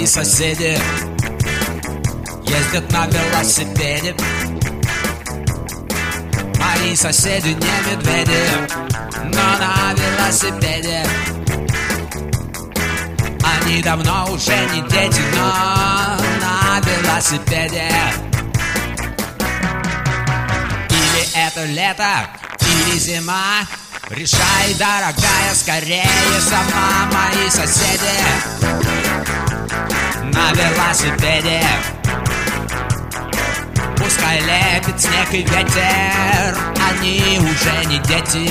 Мои соседи ездят на велосипеде. Мои соседи не медведи, но на велосипеде. Они давно уже не дети, но на велосипеде. Или это лето, или зима, решай, дорогая, скорее сама. Мои соседи на велосипеде. Пускай лепит снег и ветер, они уже не дети.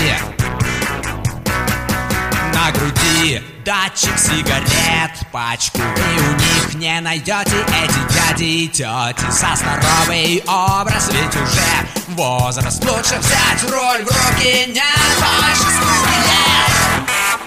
На груди датчик сигарет, пачку вы у них не найдете. Эти дяди и тети за здоровый образ, ведь уже возраст лучше взять руль в руки, не больше скуки лет.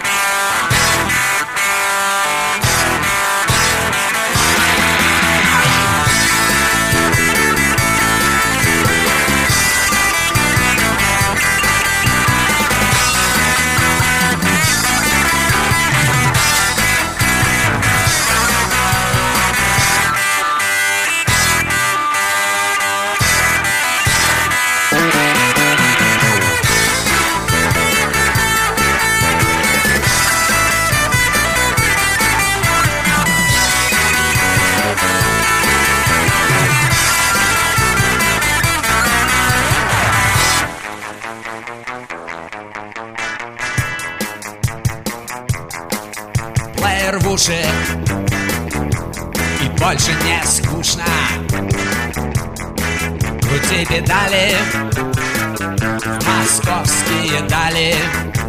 Плеер в уши, и больше не скучно. Крути педали, московские дали.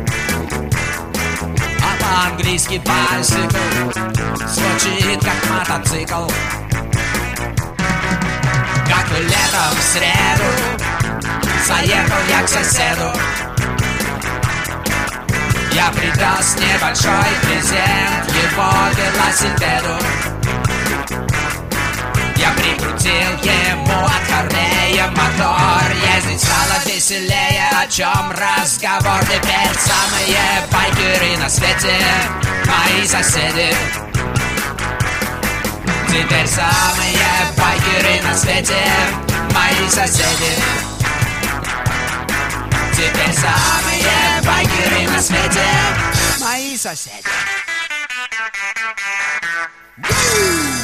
А по-английски байсикл звучит как мотоцикл. Как летом в среду заехал я к соседу. Я привез небольшой презент его велосипеду. Я прикрутил ему от Харлея мотор. Ездить стало веселее, о чем разговор. Теперь самые байкеры на свете мои соседи. Теперь самые байкеры на свете мои соседи. Теперь самые байкеры на свете мои соседи.